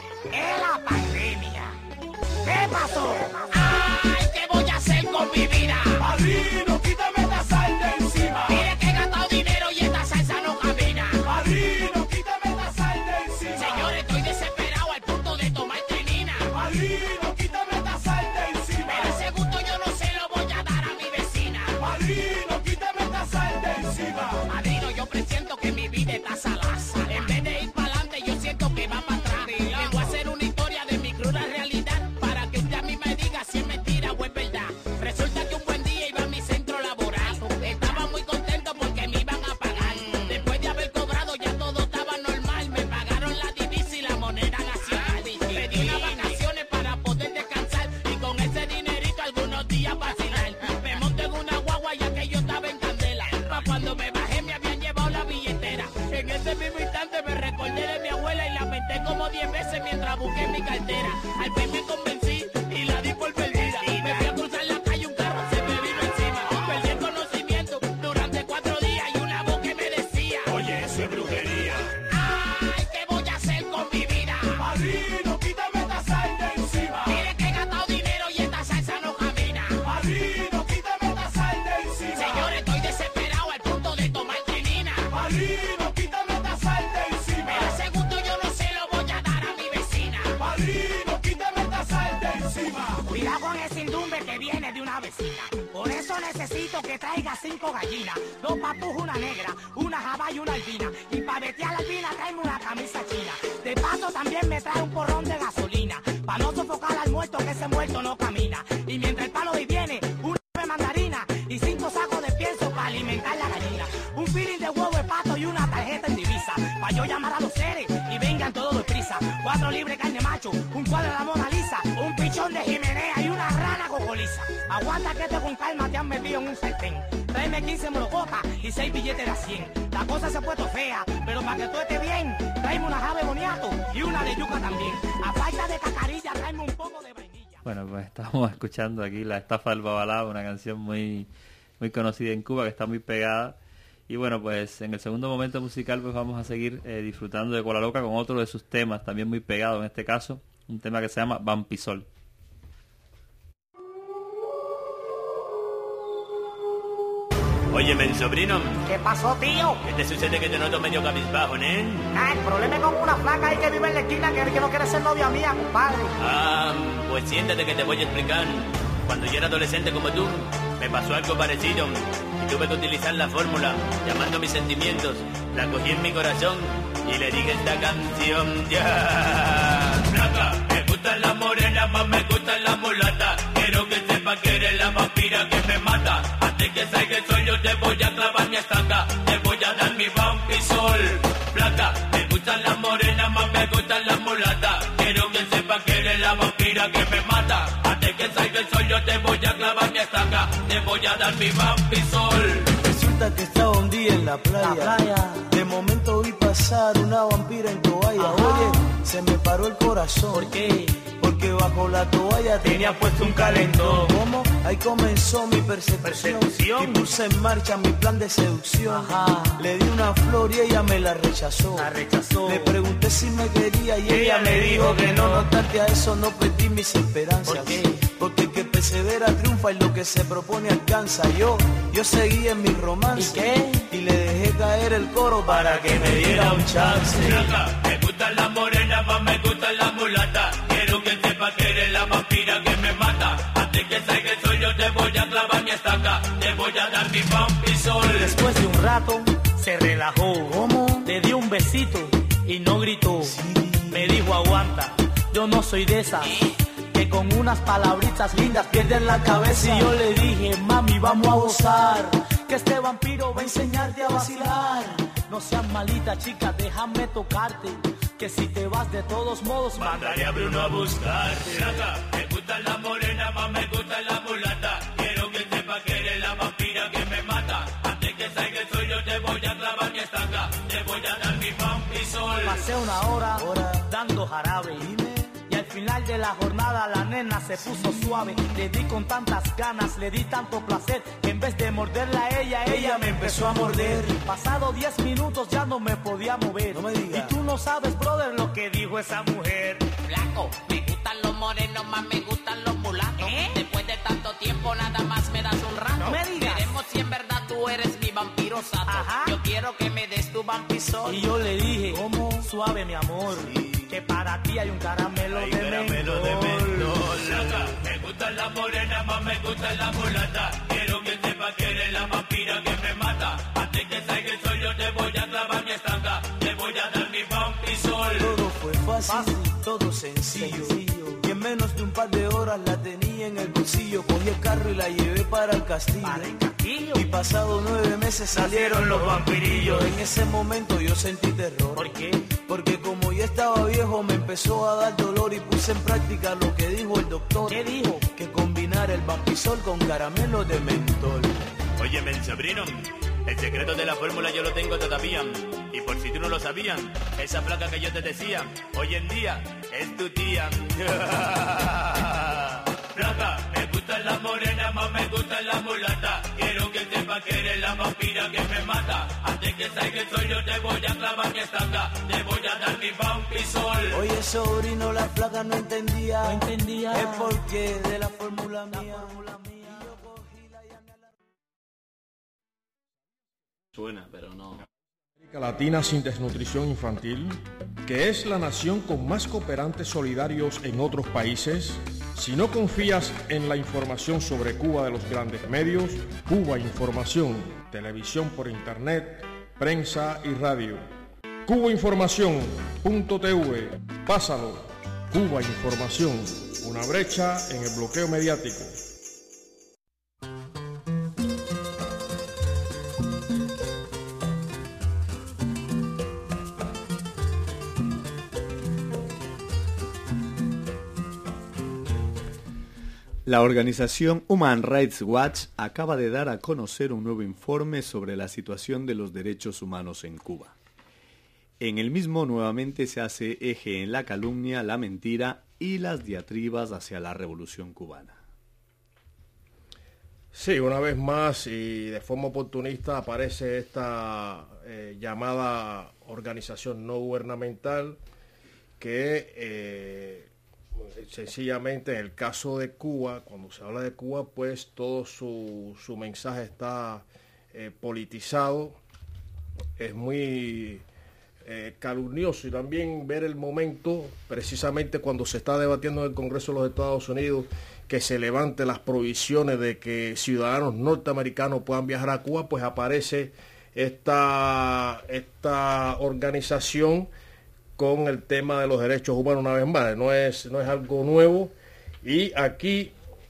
Speaker 9: es la pandemia. ¿Qué pasó? ¡Ay, qué voy a hacer con mi vida!
Speaker 10: Padrino, quítame esta sal de encima.
Speaker 9: Mire que he gastado dinero y esta salsa no camina.
Speaker 10: Padrino, quítame esta sal de encima.
Speaker 9: Señores, estoy desesperado al punto de tomar trinina.
Speaker 10: Padrino, quítame esta sal de encima.
Speaker 9: Pero ese gusto yo no se lo voy a dar a mi vecina.
Speaker 10: Padrino, quítame esta sal de encima.
Speaker 9: Padrino, yo presiento que mi vida está salaza. En vez de ir para adelante, yo siento que va para atrás. Les voy a hacer una historia de mi cruda realidad para que usted a mí me diga si es mentira o es verdad. Resulta que un buen día iba a mi centro laboral. Estaba muy contento porque me iban a pagar. Después de haber cobrado ya todo estaba normal. Me pagaron la divisa y la moneda nacional. Pedí unas vacaciones para poder descansar y con ese dinerito algunos días vacilar. Me monté en una guagua ya que yo estaba en candela. Pa' cuando me bajé me habían llevado la billetera. En ese mismo instante me recordé de mi abuela y la menté como 10 veces mientras busqué mi cartera. Al fin me convencí y la di por perdida. Me fui a cruzar la calle, un carro se me vino encima. Perdí el conocimiento durante 4 días y una voz que me decía:
Speaker 10: Oye, eso es brujería.
Speaker 9: ¡Ay, qué voy a hacer con mi vida!
Speaker 10: Padrino, quítame esta sal de encima.
Speaker 9: Mire que he gastado dinero y esta salsa no camina.
Speaker 10: Padrino, quítame esta sal de encima.
Speaker 9: Señores, estoy desesperado al punto de tomar trinina.
Speaker 10: Padrino, quítame esta sal de encima.
Speaker 9: Pero ese gusto yo no se lo voy a dar a mi vecina.
Speaker 10: Padrino, quítame esta sal de encima.
Speaker 9: Cuidado con ese indumbre que viene de una vecina. Por eso necesito que traiga 5 gallinas, 2 papus, una negra, una jaba y una albina. Y para vetear la albina tráeme una camisa china. De paso también me trae un porrón de gasolina, para no sofocar al muerto que ese muerto no camina. Y mientras el palo hoy viene, una de mandarina y 5 sacos de pienso para alimentar la gallina. Un feeling de huevo de pato y una tarjeta en divisa, para yo llamar a los seres y vengan todos deprisa. 4 libres carne macho, un cuadro de la Mona Lisa, un pichón de Jimenea y una rana cocoliza. Aguanta que te con calma te han metido en un sartén. Tráeme 15 morocotas y 6 billetes de a 100. La cosa se ha puesto fea, pero para que tú estés bien, tráeme una jave boniato y una de yuca también. A falta de cacarilla, tráeme un poco de vainilla.
Speaker 1: Bueno, pues estamos escuchando aquí La estafa del babalao, una canción muy conocida en Cuba, que está muy pegada. Y bueno, pues en el segundo momento musical pues vamos a seguir disfrutando de Cola Loca con otro de sus temas, también muy pegado en este caso, un tema que se llama Vampisol.
Speaker 11: Óyeme, sobrino.
Speaker 12: ¿Qué pasó, tío?
Speaker 11: ¿Qué te sucede que te noto medio cabizbajo, nen?
Speaker 12: El problema es con una flaca ahí que vive en la esquina que no quiere ser novia mía, compadre.
Speaker 11: Pues siéntate que te voy a explicar. Cuando yo era adolescente como tú, me pasó algo parecido. Y tuve que utilizar la fórmula, llamando mis sentimientos. La cogí en mi corazón y le dije esta canción. ¡Ya! Flaca, me gustan las morenas, más me gustan las mulatas. Quiero que sepa que eres la vampira que me mata. Antes que salga el sol yo te voy a clavar mi estaca. Te voy a dar mi vampisol. Flaca, me gustan las morenas, más me gustan las mulatas. Quiero que sepa que eres la vampira que me mata. Antes que salga el sol yo te voy a clavar mi estaca. Te voy a dar mi vampisol.
Speaker 13: Resulta que estaba un día en la playa. De momento vi pasar una vampira en toalla. Oye, se me paró el corazón.
Speaker 12: ¿Por qué?
Speaker 13: Porque bajo la toalla
Speaker 12: tenía puesto un calentón.
Speaker 13: ¿Cómo? Ahí comenzó mi persecución. Y puse en marcha mi plan de seducción. Le di una flor y ella me la rechazó. Le pregunté si me quería y ella me dijo que no. No obstante a eso no perdí mis esperanzas.
Speaker 12: ¿Por qué?
Speaker 13: Porque el que persevera triunfa y lo que se propone alcanza. Yo seguí en mi romance.
Speaker 12: ¿Y qué?
Speaker 13: Y le dejé caer el coro para que me diera un chance.
Speaker 11: Me gustan las morenas, más me gustan las mulatas. Quiero que sepa que eres la vampira que me mata. Antes que salga el sol yo te voy a clavar mi estaca. Te voy a dar mi vampisol.
Speaker 12: Después de un rato se relajó.
Speaker 13: ¿Cómo?
Speaker 12: Le di un besito y no gritó. Me dijo aguanta, yo no soy de esas que con unas palabritas lindas pierden la cabeza.
Speaker 13: Y yo le dije, mami, vamos a gozar,
Speaker 12: que este vampiro va a enseñarte a vacilar. No seas malita, chica, déjame tocarte. Que si te vas de todos modos
Speaker 11: mandaré a Bruno a buscarte. Flaca, me gustan las morenas, más me gustan las mulatas. Quiero que sepa que eres la vampira que me mata. Antes que salga el sol yo te voy a clavar mi estaca. Te voy a dar mi vampisol.
Speaker 12: Pasé una hora dando jarabe. Y al final de la jornada la nena se puso suave. Le di con tantas ganas, le di tanto placer, que en vez de morderla a ella me empezó a morder. Pasado 10 minutos ya no me podía mover.
Speaker 13: No me digas.
Speaker 12: Y tú no sabes, brother, lo que dijo esa mujer.
Speaker 9: Flaco, me gustan los morenos, más me gustan los mulatos. Después de tanto tiempo nada más me das un rato.
Speaker 12: No me digas.
Speaker 9: Veremos si en verdad tú eres mi vampiro sato. Yo quiero que me des tu vampisol.
Speaker 12: Y yo le dije, ¿cómo? Suave, mi amor, que para ti hay un caramelo de mentol.
Speaker 11: Flaca, me gustan las morenas, más me gustan las mulatas. Quiero que sepa que eres la vampira que me mata. Antes que salga el sol yo te voy a clavar mi estaca. Te voy a dar mi vampisol.
Speaker 13: Todo fue fácil, todo sencillo. Y en menos de un par de horas la tenía en el bolsillo. Cogí el carro y la llevé para el castillo. Y pasado 9 meses salieron los vampirillos. En ese momento yo sentí terror.
Speaker 12: ¿Por qué?
Speaker 13: Porque como ya estaba viejo me empezó a dar dolor y puse en práctica lo que dijo el doctor.
Speaker 12: ¿Qué dijo?
Speaker 13: Que combinar el vampisol con caramelo de mentol.
Speaker 11: Óyeme, sobrino, el secreto de la fórmula yo lo tengo todavía. Y por si tú no lo sabías, esa placa que yo te decía, hoy en día es tu tía. Placa, me gustan las morenas, más me gustan las mulatas. Quiero que sepa que eres la vampira que me mata. Antes que salga el sol yo te voy a clavar mi estaca. Te voy a dar mi vampisol.
Speaker 13: Oye, sobrino, la placa no entendía.
Speaker 12: No entendía.
Speaker 13: Es porque de la fórmula mía.
Speaker 8: Suena, pero no.
Speaker 5: América Latina sin desnutrición infantil, que es la nación con más cooperantes solidarios en otros países. Si no confías en la información sobre Cuba de los grandes medios, Cuba Información, televisión por internet, prensa y radio. cubainformación.tv, pásalo. Cuba Información, una brecha en el bloqueo mediático.
Speaker 2: La organización Human Rights Watch acaba de dar a conocer un nuevo informe sobre la situación de los derechos humanos en Cuba. En el mismo nuevamente se hace eje en la calumnia, la mentira y las diatribas hacia la revolución cubana.
Speaker 5: Sí, una vez más y de forma oportunista aparece esta llamada organización no gubernamental que sencillamente en el caso de Cuba, cuando se habla de Cuba, pues todo su mensaje está politizado, es muy calumnioso, y también ver el momento, precisamente cuando se está debatiendo en el Congreso de los Estados Unidos, que se levante las prohibiciones de que ciudadanos norteamericanos puedan viajar a Cuba, pues aparece esta organización con el tema de los derechos humanos una vez más. No es algo nuevo, y aquí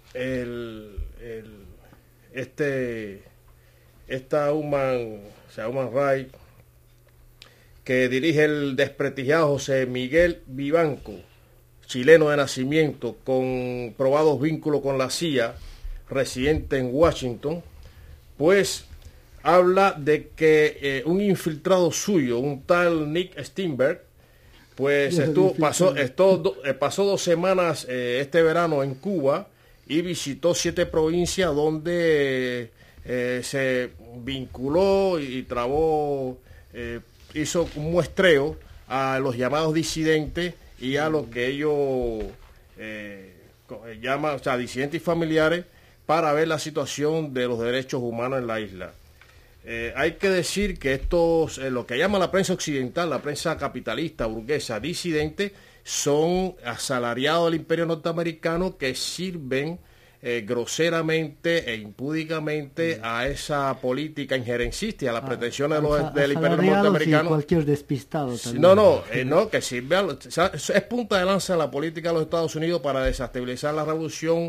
Speaker 5: esta Human Rights que dirige el desprestigiado José Miguel Vivanco, chileno de nacimiento, con probados vínculos con la CIA, residente en Washington, pues habla de que un infiltrado suyo, un tal Nick Steinberg, pues pasó 2 semanas este verano en Cuba y visitó 7 provincias donde se vinculó y trabó, hizo un muestreo a los llamados disidentes y a lo que ellos llaman, disidentes y familiares, para ver la situación de los derechos humanos en la isla. Hay que decir que estos, lo que llama la prensa occidental, la prensa capitalista, burguesa, disidente, son asalariados del imperio norteamericano que sirven groseramente e impúdicamente a esa política injerencista, a las pretensiones del imperio norteamericano.
Speaker 6: Y cualquier despistado también.
Speaker 5: No, que sirve es punta de lanza en la política de los Estados Unidos para desestabilizar la revolución,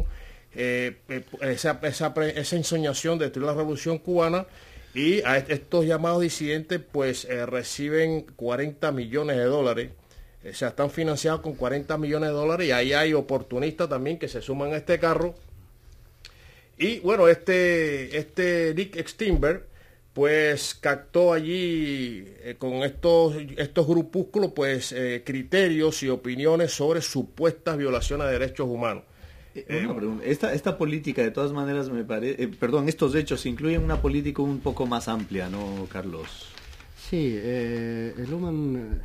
Speaker 5: esa ensoñación de destruir la revolución cubana. Y a estos llamados disidentes pues reciben $40 millones. O sea, están financiados con $40 millones, y ahí hay oportunistas también que se suman a este carro. Y bueno, este Nick Steinberg pues captó allí con estos grupúsculos pues criterios y opiniones sobre supuestas violaciones de derechos humanos.
Speaker 2: Una pregunta. Esta política, de todas maneras, me parece, estos hechos incluyen una política un poco más amplia, ¿no, Carlos?
Speaker 6: Sí, el Human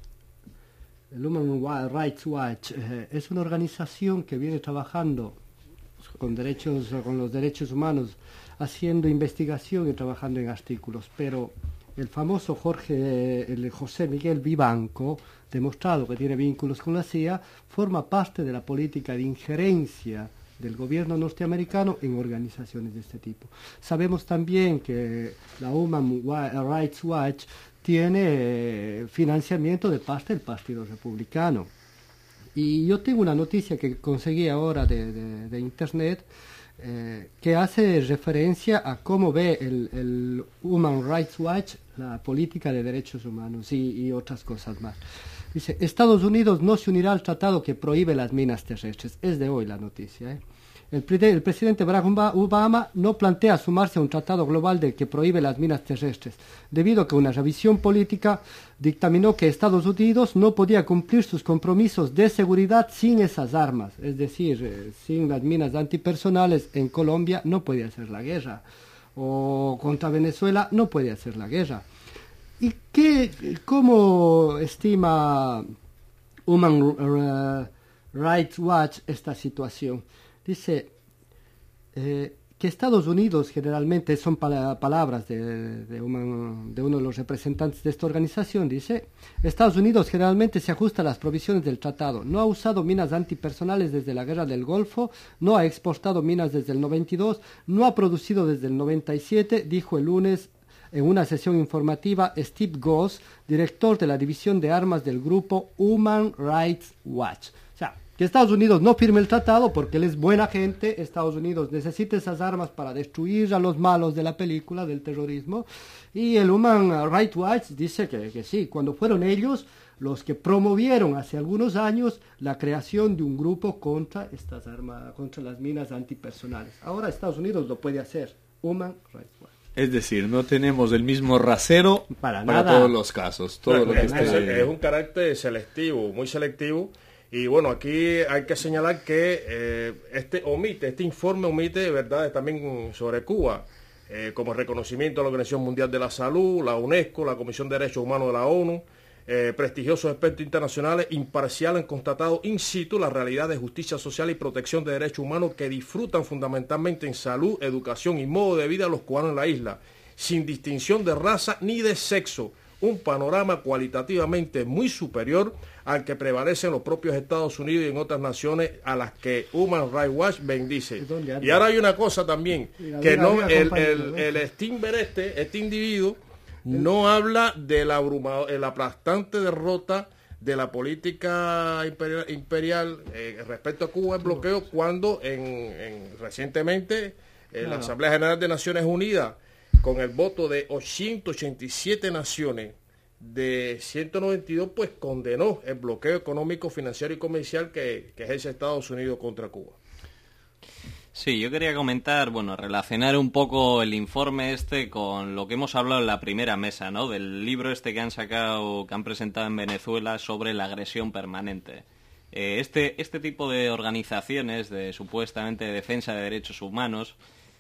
Speaker 6: Rights Watch es una organización que viene trabajando con los derechos humanos, haciendo investigación y trabajando en artículos, pero el famoso José Miguel Vivanco, demostrado que tiene vínculos con la CIA, forma parte de la política de injerencia del gobierno norteamericano en organizaciones de este tipo. Sabemos también que la Human Rights Watch tiene financiamiento de parte del Partido Republicano. Y yo tengo una noticia que conseguí ahora de internet, que hace referencia a cómo ve el Human Rights Watch la política de derechos humanos y otras cosas más. Dice, Estados Unidos no se unirá al tratado que prohíbe las minas terrestres. Es de hoy la noticia. El presidente Barack Obama no plantea sumarse a un tratado global que prohíbe las minas terrestres, debido a que una revisión política dictaminó que Estados Unidos no podía cumplir sus compromisos de seguridad sin esas armas. Es decir, sin las minas antipersonales en Colombia no podía hacer la guerra, o contra Venezuela no podía hacer la guerra. ¿Y cómo estima Human Rights Watch esta situación? Dice que Estados Unidos, generalmente son palabras de uno de los representantes de esta organización, dice, Estados Unidos generalmente se ajusta a las provisiones del tratado, no ha usado minas antipersonales desde la guerra del Golfo, no ha exportado minas desde el 92, no ha producido desde el 97, dijo el lunes en una sesión informativa Steve Goss, director de la división de armas del grupo Human Rights Watch. O sea, que Estados Unidos no firme el tratado porque él es buena gente, Estados Unidos necesita esas armas para destruir a los malos de la película del terrorismo, y el Human Rights Watch dice que sí, cuando fueron ellos los que promovieron hace algunos años la creación de un grupo contra estas armas, contra las minas antipersonales. Ahora Estados Unidos lo puede hacer, Human Rights Watch.
Speaker 2: Es decir, no tenemos el mismo rasero para todos los casos.
Speaker 5: Es un carácter selectivo, muy selectivo. Y bueno, aquí hay que señalar que este informe omite verdades también sobre Cuba, como reconocimiento a la Organización Mundial de la Salud, la UNESCO, la Comisión de Derechos Humanos de la ONU, prestigiosos expertos internacionales imparciales han constatado in situ la realidad de justicia social y protección de derechos humanos que disfrutan fundamentalmente en salud, educación y modo de vida los cubanos en la isla, sin distinción de raza ni de sexo, un panorama cualitativamente muy superior al que prevalece en los propios Estados Unidos y en otras naciones a las que Human Rights Watch bendice. Y ahora hay una cosa también, que no el Steinberg este individuo no habla de la aplastante derrota de la política imperial respecto a Cuba, el bloqueo, cuando recientemente la Asamblea General de Naciones Unidas, con el voto de 187 naciones de 192, pues condenó el bloqueo económico, financiero y comercial que ejerce Estados Unidos contra Cuba.
Speaker 8: Sí, yo quería comentar, relacionar un poco el informe este con lo que hemos hablado en la primera mesa, ¿no? Del libro este que han sacado, que han presentado en Venezuela sobre la agresión permanente. Este tipo de organizaciones de supuestamente defensa de derechos humanos,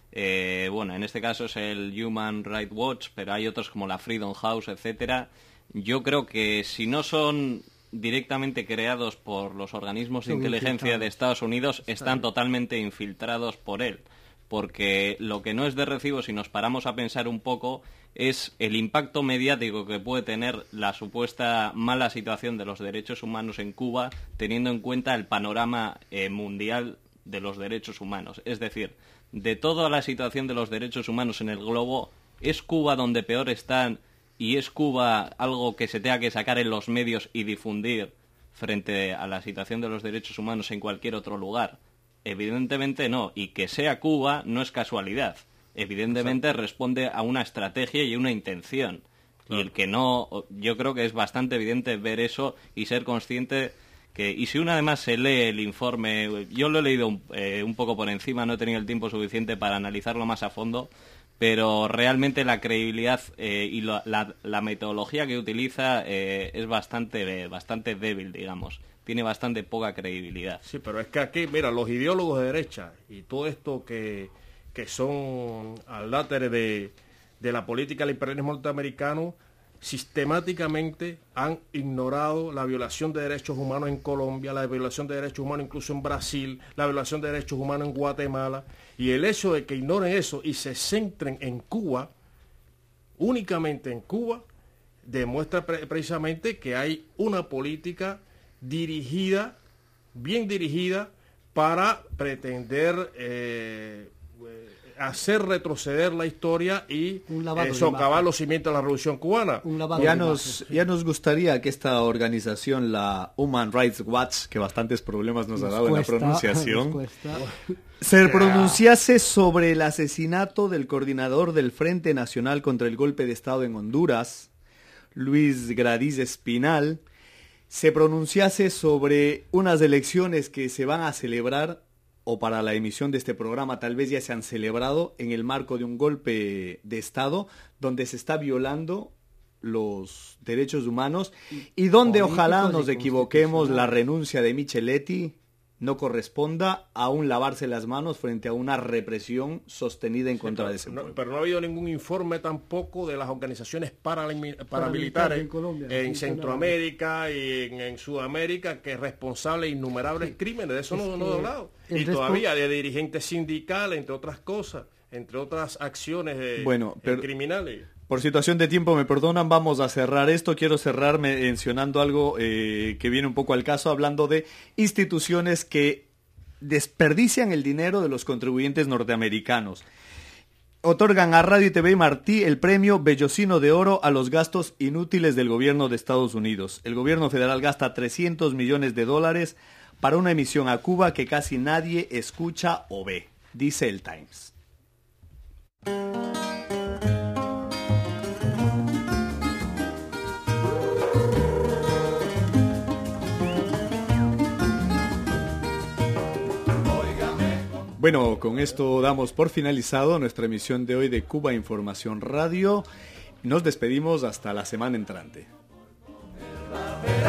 Speaker 8: en este caso es el Human Rights Watch, pero hay otros como la Freedom House, etcétera. Yo creo que si no son directamente creados por los organismos de inteligencia de Estados Unidos, están totalmente infiltrados por él, porque lo que no es de recibo, si nos paramos a pensar un poco, es el impacto mediático que puede tener la supuesta mala situación de los derechos humanos en Cuba, teniendo en cuenta el panorama mundial de los derechos humanos. Es decir, de toda la situación de los derechos humanos en el globo, ¿es Cuba donde peor están? ¿Y es Cuba algo que se tenga que sacar en los medios y difundir frente a la situación de los derechos humanos en cualquier otro lugar? Evidentemente no, y que sea Cuba no es casualidad. Evidentemente responde a una estrategia y una intención. Claro. Y el que no, yo creo que es bastante evidente ver eso y ser consciente que, y si uno además se lee el informe, yo lo he leído un poco por encima, no he tenido el tiempo suficiente para analizarlo más a fondo, pero realmente la credibilidad y la metodología que utiliza es bastante débil, digamos. Tiene bastante poca credibilidad.
Speaker 5: Sí, pero es que aquí, mira, los ideólogos de derecha y todo esto que son aláteres de la política del imperialismo norteamericano, sistemáticamente han ignorado la violación de derechos humanos en Colombia, la violación de derechos humanos incluso en Brasil, la violación de derechos humanos en Guatemala, y el hecho de que ignoren eso y se centren en Cuba, únicamente en Cuba, demuestra precisamente que hay una política dirigida, bien dirigida, para pretender hacer retroceder la historia y socavar los cimientos de la Revolución Cubana.
Speaker 2: Ya nos gustaría que esta organización, la Human Rights Watch, que bastantes problemas nos ha dado en la pronunciación, se pronunciase sobre el asesinato del coordinador del Frente Nacional contra el Golpe de Estado en Honduras, Luis Gradiz Espinal, se pronunciase sobre unas elecciones que se van a celebrar, o para la emisión de este programa tal vez ya se han celebrado, en el marco de un golpe de Estado donde se está violando los derechos humanos y donde, ojalá nos equivoquemos, la renuncia de Micheletti no corresponda a un lavarse las manos frente a una represión sostenida en contra de ese pueblo.
Speaker 5: Pero no ha habido ningún informe tampoco de las organizaciones paramilitares en Centroamérica y en Sudamérica, que es responsable de innumerables crímenes. De eso no he hablado. Y todavía de dirigentes sindicales, entre otras cosas, entre otras acciones criminales.
Speaker 2: Por situación de tiempo, me perdonan, vamos a cerrar esto. Quiero cerrar mencionando algo que viene un poco al caso, hablando de instituciones que desperdician el dinero de los contribuyentes norteamericanos. Otorgan a Radio y TV Martí el premio Bellocino de Oro a los gastos inútiles del gobierno de Estados Unidos. El gobierno federal gasta $300 millones para una emisión a Cuba que casi nadie escucha o ve, dice el Times. Bueno, con esto damos por finalizado nuestra emisión de hoy de Cuba Información Radio. Nos despedimos hasta la semana entrante.